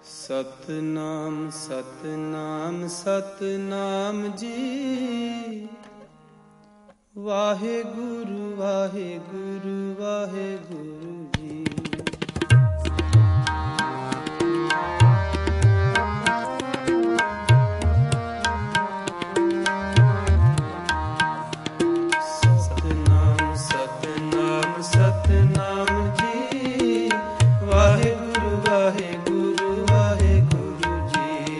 ਸਤਨਾਮ ਸਤਨਾਮ ਸਤਨਾਮ ਜੀ। ਵਾਹਿਗੁਰੂ ਵਾਹਿਗੁਰੂ ਵਾਹਿਗੁਰੂ ਜੀ। ਸਤਨਾਮ ਸਤਨਾਮ ਸਤਨਾਮ ਜੀ। ਵਾਹਿਗੁਰੂ ਵਾਹਿਗੁਰੂ ਵਾਹਿਗੁਰੂ ਜੀ।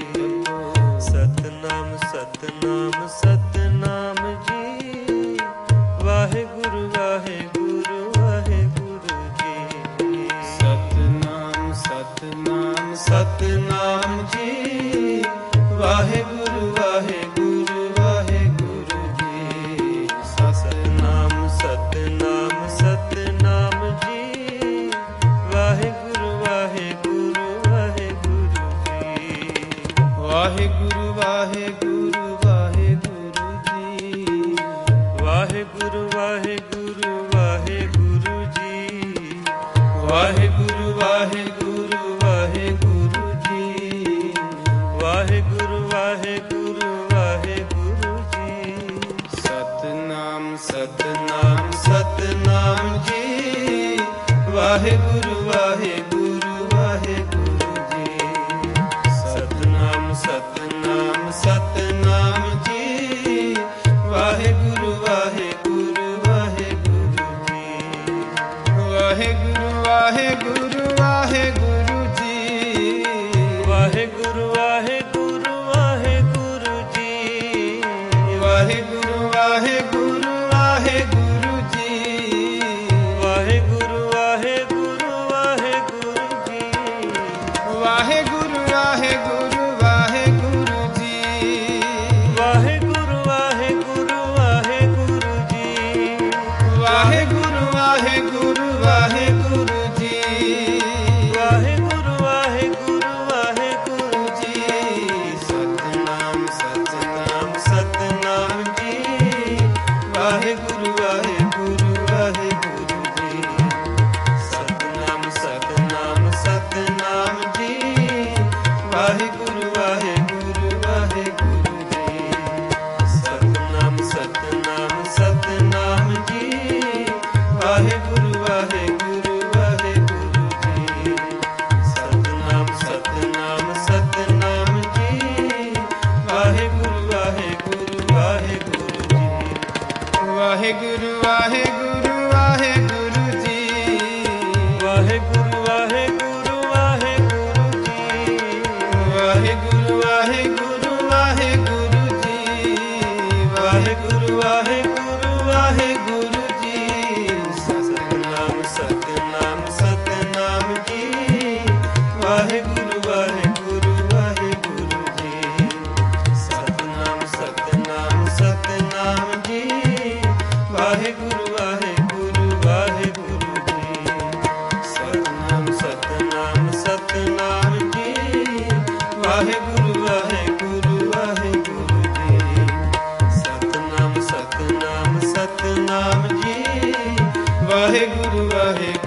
ਸਤਨਾਮ ਸਤਨਾਮ ਸਤਨਾਮ ਜੀ। ਵਾਹਿਗੁਰੂ ਵਾਹਿਗੁਰੂ ਵਾਹਿਗੁਰੂ ਜੀ। ਸਤਨਾਮ ਸਤਨਾਮ ਸਤਨਾਮ ਜੀ। ਵਾਹਿਗੁਰੂ ਵਾਹਿਗੁਰੂ ਵਾਹਿਗੁਰੂ ਜੀ। ਸਤਨਾਮ ਸਤਨਾਮ ਸਤਨਾਮ ਜੀ। ਵਾਹਿਗੁਰੂ ਵਾਹਿਗੁਰੂ ਵਾਹਿਗੁਰੂ ਜੀ। ਵਾਹਿਗੁਰੂ ਵਾਹਿਗੁਰੂ ਵਾਹਿਗੁਰੂ ਜੀ। ਵਾਹਿਗੁਰੂ ਵਾਹਿਗੁਰੂ ਵਾਹਿਗੁਰੂ ਜੀ। ਵਾਹਿਗੁਰੂ ਵਾਹਿਗੁਰੂ ਵਾਹਿਗੁਰੂ ਜੀ। ਵਾਹਿਗੁਰੂ ਵਾਹਿਗੁਰੂ ਵਾਹਿਗੁਰੂ ਜੀ। ਸਤਨਾਮ ਸਤਨਾਮ ਸਤਨਾਮ ਜੀ। ਵਾਹਿਗੁਰੂ ਵਾਹਿਗੁਰੂ ਵਾਹਿਗੁਰੂ ਜੀ। ਸਤਨਾਮ ਸਤਨਾਮ ਸਤਨਾਮ ਜੀ। ਵਾਹਿਗੁਰੂ ਵਾਹਿਗੁਰੂ ਵਾਹਿਗੁਰੂ ਜੀ। ਵਾਹਿਗੁਰੂ ਵਾਹਿਗੁਰੂ ਵਾਹਿਗੁਰੂ ਜੀ। ਵਾਹਿਗੁਰੂ ਵਾਹਿਗੁਰੂ ਵਾਹਿਗੁਰੂ ਜੀ। ਵਾਹਿਗੁਰੂ ਵਾਹਿਗੁਰੂ ਵਾਹਿਗੁਰੂ ਜੀ। ਵਾਹਿਗੁਰੂ ਵਾਹਿਗੁਰੂ ਵਾਹਿਗੁਰੂ ਜੀ। ਵਾਹਿਗੁਰੂ ਵਾਹਿਗੁਰੂ ਵਾਹਿਗੁਰੂ ਜੀ। ਵਾਹਿਗੁਰੂ ਵਾਹਿਗੁਰੂ ਵਾਹਿਗੁਰੂ ਜੀ। ਵਾਹਿਗੁਰੂ ਵਾਹਿਗੁਰੂ ਵਾਹਿਗੁਰੂ ਜੀ। ਵਾਹਿਗੁਰੂ ਵਾਹਿਗੁਰੂ ਵਾਹਿਗੁਰੂ ਜੀ। ਸਤਨਾਮ ਸਤਨਾਮ ਸਤਨਾਮ ਜੀ। ਵਾਹਿਗੁਰੂ ਵਾਹਿਗੁਰੂ ਵਾਹਿਗੁਰੂ ਜੀ। ਸਤਨਾਮ ਸਤਨਾਮ ਸਤਨਾਮ ਜੀ। ਵਾਹਿਗੁਰੂ ਵਾਹਿਗੁਰੂ ਵਾਹਿਗੁਰੂ ਜੀ। ਸਤਨਾਮ ਸਤਨਾਮ ਸਤਨਾਮ ਜੀ। ਵਾਹਿਗੁਰੂ ਵਾਹਿਗੁਰੂ ਵਾਹਿਗੁਰੂ ਜੀ। ਸਤਨਾਮ ਸਤਨਾਮ ਸਤਨਾਮ ਜੀ। ਵਾਹਿਗੁਰੂ ਵਾਹਿਗੁਰੂ ਵਾਹਿਗੁਰੂ ਜੀ। ਵਾਹਿਗੁਰੂ ਵਾਹਿਗੁਰੂ ਵਾਹਿਗੁਰੂ ਜੀ। ਵਾਹਿਗੁਰੂ ਵਾਹਿਗੁਰੂ ਵਾਹਿਗੁਰੂ ਜੀ। ਵਾਹਿਗੁਰੂ ਵਾਹਿਗੁਰੂ ਵਾਹਿਗੁਰੂ ਜੀ। ਵਾਹਿਗੁਰੂ ਵਾਹਿਗੁਰੂ ਵਾਹਿਗੁਰੂ ਜੀ। ਸਤਨਾਮ ਸਤਨਾਮ ਸਤਨਾਮ ਜੀ। ਵਾਹਿਗੁਰੂ ਵਾਹਿਗੁਰੂ ਵਾਹਿਗੁਰੂ ਜੀ। ਸਤਨਾਮ ਸਤਨਾਮ ਸਤਨਾਮ ਜੀ। ਵਾਹਿਗੁਰੂ ਵਾਹਿਗੁਰੂ ਵਾਹਿਗੁਰੂ ਜੀ। ਸਤਨਾਮ ਸਤਨਾਮ ਸਤਨਾਮ ਜੀ। ਵਾਹਿਗੁਰੂ ਵਾਹਿਗੁਰੂ ਵਾਹਿਗੁਰੂ ਜੀ। ਸਤਨਾਮ ਸਤਨਾਮ ਸਤਨਾਮ ਜੀ। ਵਾਹਿਗੁਰੂ ਵਾਹਿਗੁਰੂ